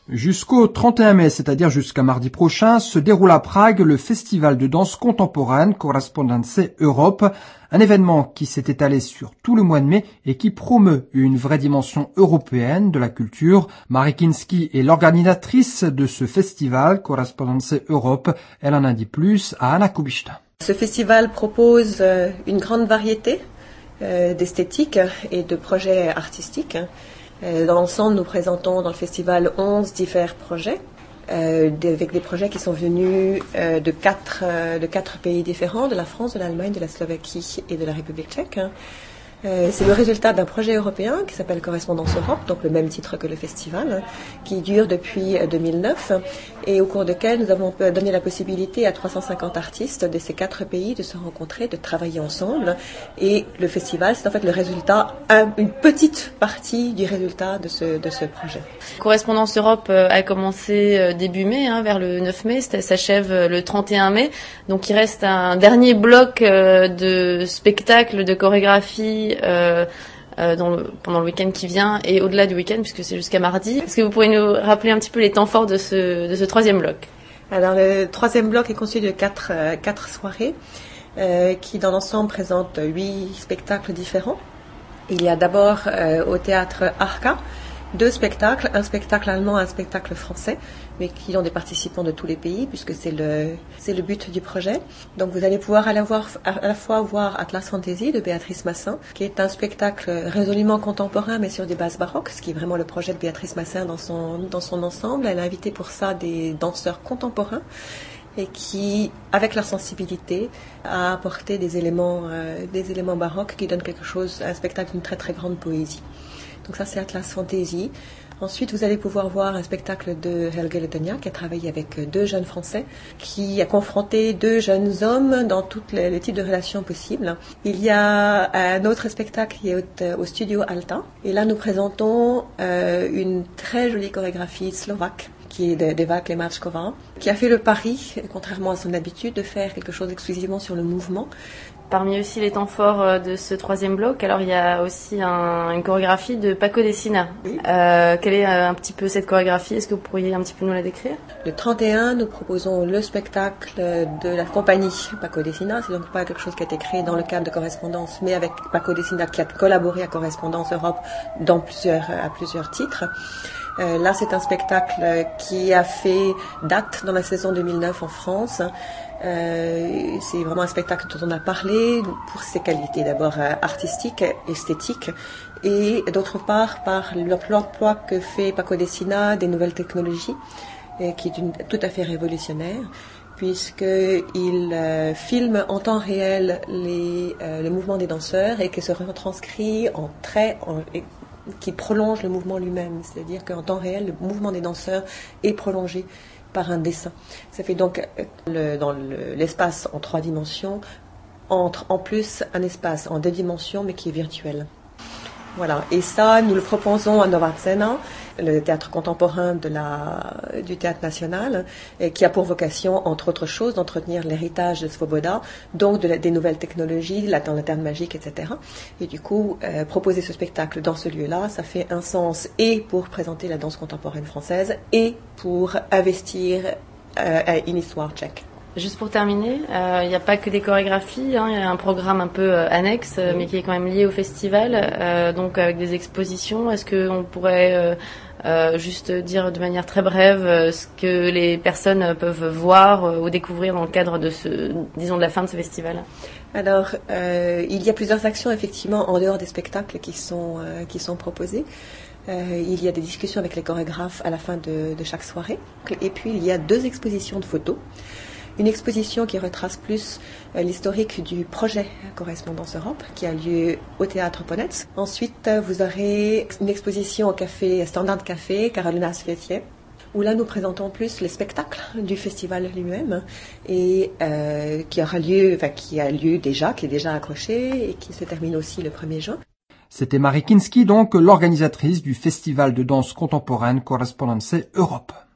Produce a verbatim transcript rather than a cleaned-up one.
Jusqu'au trente et un mai, c'est-à-dire jusqu'à mardi prochain, se déroule à Prague le festival de danse contemporaine Correspondance Europe, un événement qui s'est étalé sur tout le mois de mai et qui promeut une vraie dimension européenne de la culture. Marie Kinski est l'organisatrice de ce festival Correspondance Europe. Elle en a dit plus à Anna Kubishta. Ce festival propose une grande variété d'esthétiques et de projets artistiques. Dans l'ensemble, nous présentons dans le festival onze divers projets, euh, avec des projets qui sont venus euh, de, quatre, euh, de quatre pays différents, de la France, de l'Allemagne, de la Slovaquie et de la République tchèque. Euh, c'est le résultat d'un projet européen qui s'appelle Correspondance Europe, donc le même titre que le festival, qui dure depuis deux mille neuf et au cours duquel nous avons donné la possibilité à trois cent cinquante artistes de ces quatre pays de se rencontrer, de travailler ensemble. Et le festival, c'est en fait le résultat, un, une petite partie du résultat de ce, de ce projet. Correspondance Europe a commencé début mai, hein, vers le neuf mai, ça s'achève le trente et un mai. Donc il reste un dernier bloc de spectacles, de chorégraphie, Euh, euh, dans le, pendant le week-end qui vient et au-delà du week-end puisque c'est jusqu'à mardi. Est-ce que vous pourriez nous rappeler un petit peu les temps forts de ce, de ce troisième bloc? Alors le troisième bloc est constitué de quatre, euh, quatre soirées euh, qui dans l'ensemble présentent huit spectacles différents. Il y a d'abord euh, au théâtre Arca deux spectacles, un spectacle allemand et un spectacle français, mais qui ont des participants de tous les pays, puisque c'est le, c'est le but du projet. Donc vous allez pouvoir à la, voir, à la fois voir Atlas Fantasy de Béatrice Massin, qui est un spectacle résolument contemporain, mais sur des bases baroques, ce qui est vraiment le projet de Béatrice Massin dans son, dans son ensemble. Elle a invité pour ça des danseurs contemporains, et qui, avec leur sensibilité, a apporté des éléments, euh, des éléments baroques qui donnent quelque chose, un spectacle d'une très très grande poésie. Donc ça, c'est Atlas Fantasy. Ensuite, vous allez pouvoir voir un spectacle de Helge Letenia, qui a travaillé avec deux jeunes Français, qui a confronté deux jeunes hommes dans tous les, les types de relations possibles. Il y a un autre spectacle qui est au, au studio Alta. Et là, nous présentons euh, une très jolie chorégraphie slovaque, qui est d'Eva Klemáčková, qui a fait le pari, contrairement à son habitude, de faire quelque chose exclusivement sur le mouvement. Parmi aussi les temps forts de ce troisième bloc, alors il y a aussi un, une chorégraphie de Paco de Sina. Oui. Euh, quelle est un petit peu cette chorégraphie? Est-ce que vous pourriez un petit peu nous la décrire? Le trente et un, nous proposons le spectacle de la compagnie Paco de Sina. C'est donc pas quelque chose qui a été créé dans le cadre de Correspondance, mais avec Paco de Sina qui a collaboré à Correspondance Europe dans plusieurs, à plusieurs titres. Euh, là, c'est un spectacle qui a fait date dans la saison deux mille neuf en France. Euh, c'est vraiment un spectacle dont on a parlé pour ses qualités d'abord euh, artistiques, esthétiques, et d'autre part par l'emploi que fait Paco de Sina des nouvelles technologies, et qui est une, tout à fait révolutionnaire, puisqu'il euh, filme en temps réel les, euh, le mouvement des danseurs et que se retranscrit en traits, en, et, qui prolonge le mouvement lui-même, c'est-à-dire qu'en temps réel, le mouvement des danseurs est prolongé par un dessin. Ça fait donc le, dans le, l'espace en trois dimensions, entre en plus un espace en deux dimensions, mais qui est virtuel. Voilà. Et ça, nous le proposons à Nova Scena, le théâtre contemporain de la, du Théâtre National, et qui a pour vocation, entre autres choses, d'entretenir l'héritage de Svoboda, donc de la, des nouvelles technologies, la lanterne magique, et cetera. Et du coup, euh, proposer ce spectacle dans ce lieu-là, ça fait un sens et pour présenter la danse contemporaine française et pour investir euh, une histoire tchèque. Juste pour terminer, il euh, n'y a pas que des chorégraphies, hein, il y a un programme un peu euh, annexe, euh, mais qui est quand même lié au festival, euh, donc avec des expositions. Est-ce qu'on pourrait euh, euh, juste dire de manière très brève euh, ce que les personnes peuvent voir euh, ou découvrir dans le cadre de ce, disons, de la fin de ce festival? Alors, euh, il y a plusieurs actions effectivement en dehors des spectacles qui sont euh, qui sont proposés. Euh, il y a des discussions avec les chorégraphes à la fin de, de chaque soirée, et puis il y a deux expositions de photos. Une exposition qui retrace plus euh, l'historique du projet Correspondance Europe qui a lieu au théâtre Ponetz. Ensuite, euh, vous aurez une exposition au café Standard Café, Carolina Svetier, où là nous présentons plus les spectacles du festival lui-même et euh, qui aura lieu, enfin qui a lieu déjà, qui est déjà accroché et qui se termine aussi le premier juin. C'était Marie Kinski, donc l'organisatrice du festival de danse contemporaine Correspondance Europe.